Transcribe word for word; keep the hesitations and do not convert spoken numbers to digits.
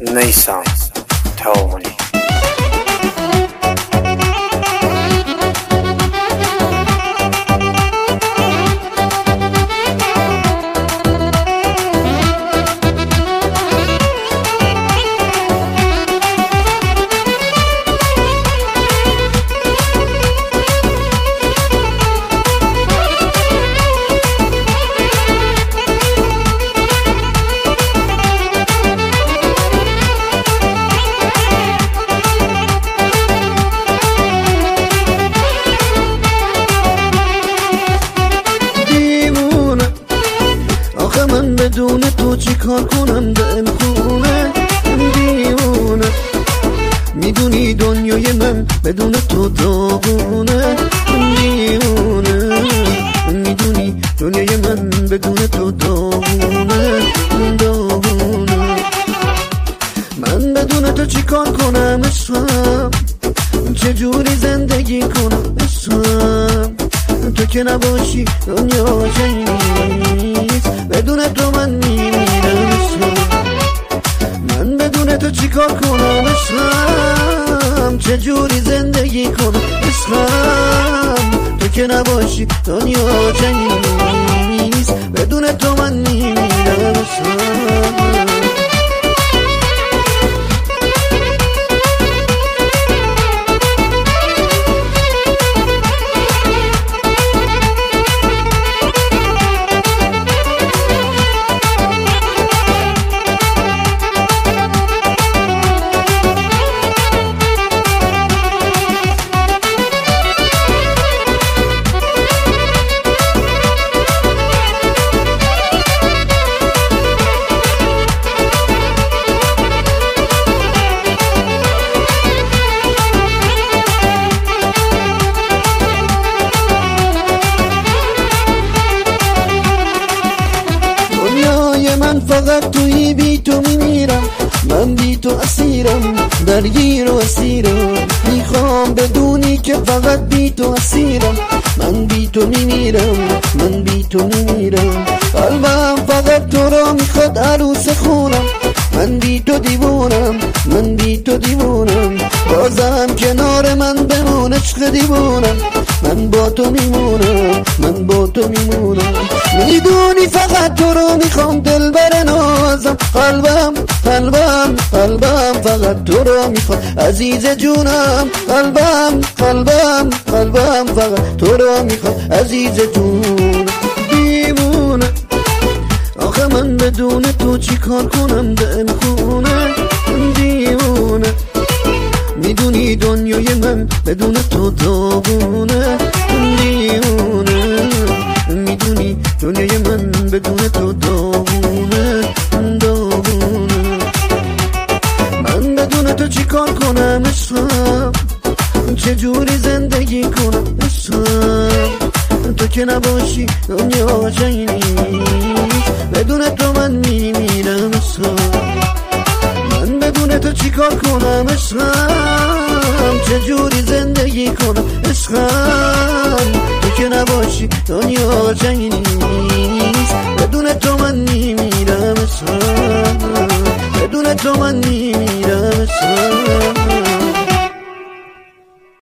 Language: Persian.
نیسان تاوانی من بدون تو چی کار کنم دل خونه دیوونه میدونی دنیای من بدون تو داغونه دیوونه میدونی دنیای من بدون تو داغونه داغونه من بدون تو چی کار کنم عشقم چجوری زندگی کنم عشقم تو که نباشی دنیا نیست بدون تو من میمیرم من بدون تو چی کار کنم عشقم چجوری زندگی کنم عشقم تو که نباشی دنیا نیست بدون تو من میمیرم عشقم من فقط توی بی تو میمیرم من بی تو اسیرم درگیر و اسیرم میخوام بدونی که فقط بی تو اسیرم من بی تو میمیرم من بی تو میمیرم قلبم فقط تو را میخواد عروس خونم من بی تو دیوونم من بی تو دیوونم بازم کنار من بمون عشق دیوونم من با تو میمونم من با تو میمونم میدونی فقط تو رو میخوام دل بر نازم قلبم قلبم قلبم فقط تو رو میخوام عزیز جونم قلبم قلبم قلبم فقط تو رو میخوام عزیز جونم دیوونه آخه من بدون تو چی کار کنم دل خونه دیوونه میدونی دنیای من بدون تو داغونه دیوونه میدونی دنیای من بدون تو داغونه داغونه من بدون تو چی کار کنم عشقم چجوری زندگی کنم عشقم تو که نباشی دنیا جایی نیست بدون تو من میمیرم عشقم من بدون تو چی کار کنم عشقم چجوری زندگی کنم عشقم تو که نباشی دنیا جایی نیست بدون تو من میمیرم عشقم بدون تو من میمیرم عشقم